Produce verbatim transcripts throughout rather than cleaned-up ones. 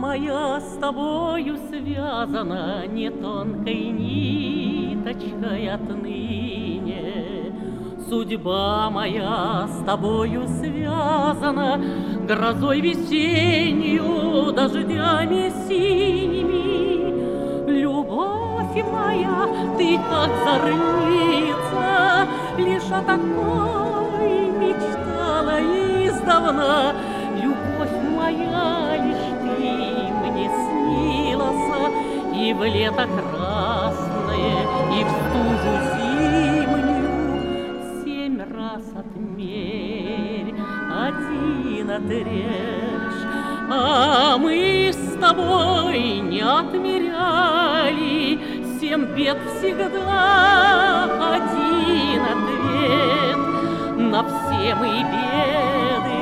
моя с тобою связана не тонкой ниточкой отныне. Судьба моя с тобою связана грозой весеннюю, дождями синими. Любовь моя, ты как зорница, лишь о такой мечтала издавна. Любовь моя, лишь ты мне снилась, и в лето красное, и в стужу зимнюю. Семь раз отмерь, один отрежь, а мы с тобой не отмеряли. Семь бед всегда один ответ, на все мы беды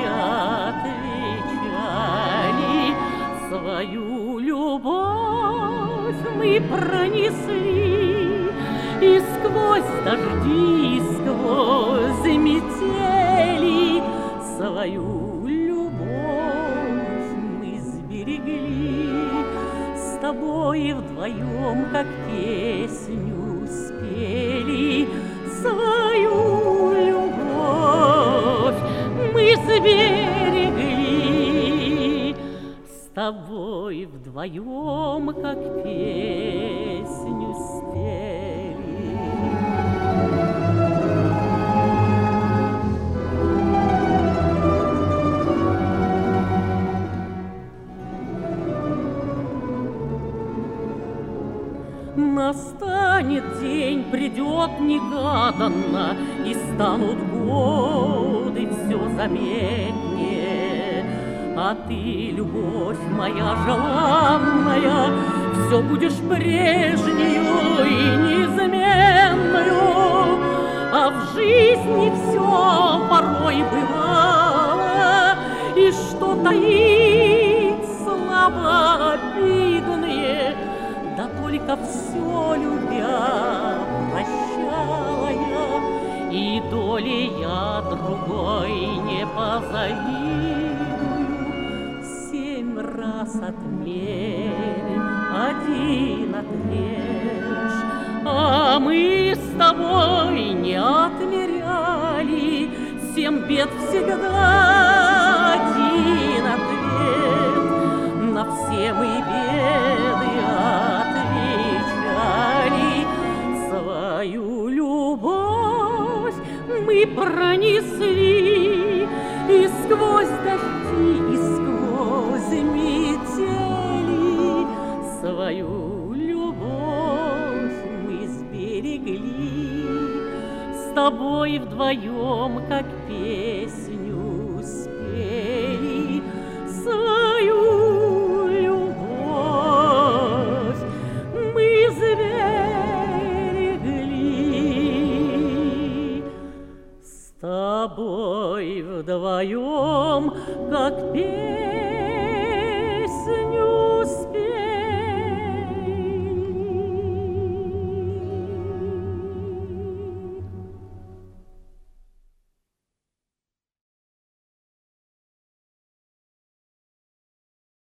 отвечали. Свою любовь мы пронесли и сквозь дожди, и сквозь метели. Свою любовь мы сберегли, с тобой вдвоем, как песню спели. Свою любовь мы сберегли, с тобой вдвоем, как песню спели. Настанет день, придет негаданно, и станут годы все заметнее. А ты, любовь моя желанная, все будешь прежнею и неизменную. А в жизни все порой бывало, и что таит слова обидные. Да только все любя прощала я, и доли я другой не позавидую. Семь раз отмерь, один отрежь, а мы с тобой не отмеряли. Семь бед всегда один ответ, на все мы беды отвечали. Свою любовь мы пронесли и сквозь дожди, и сквозь метели. Свою любовь мы сберегли, с тобой вдвоем, как песня.